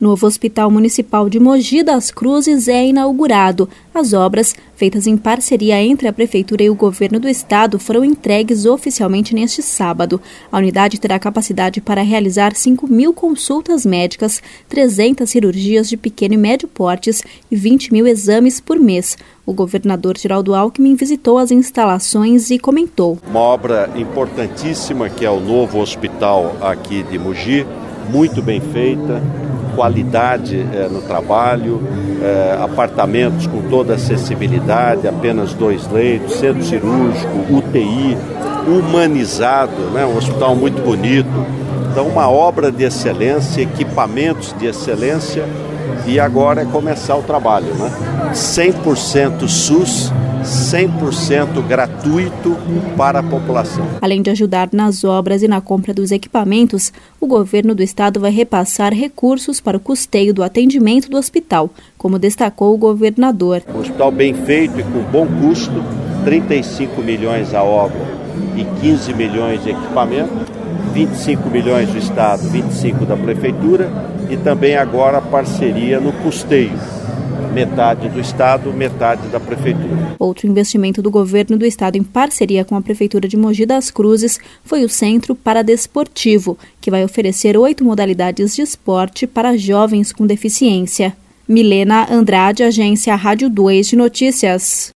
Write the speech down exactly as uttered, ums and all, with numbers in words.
Novo Hospital Municipal de Mogi das Cruzes é inaugurado. As obras, feitas em parceria entre a Prefeitura e o Governo do Estado, foram entregues oficialmente neste sábado. A unidade terá capacidade para realizar cinco mil consultas médicas, trezentas cirurgias de pequeno e médio portes e vinte mil exames por mês. O governador Geraldo Alckmin visitou as instalações e comentou. Uma obra importantíssima que é o novo hospital aqui de Mogi, muito bem feita, qualidade é, no trabalho, é, apartamentos com toda acessibilidade, apenas dois leitos, centro cirúrgico, U T I, humanizado, né? Um hospital muito bonito. Então, uma obra de excelência, equipamentos de excelência e agora é começar o trabalho, né? cem por cento SUS, cem por cento gratuito para a população. Além de ajudar nas obras e na compra dos equipamentos, o governo do estado vai repassar recursos para o custeio do atendimento do hospital, como destacou o governador. Um hospital bem feito e com bom custo, trinta e cinco milhões a obra e quinze milhões de equipamento, vinte e cinco milhões do estado, vinte e cinco da prefeitura e também agora a parceria no custeio. Metade do Estado, metade da Prefeitura. Outro investimento do governo do Estado em parceria com a Prefeitura de Mogi das Cruzes foi o Centro Paradesportivo, que vai oferecer oito modalidades de esporte para jovens com deficiência. Milena Andrade, Agência Rádio dois de Notícias.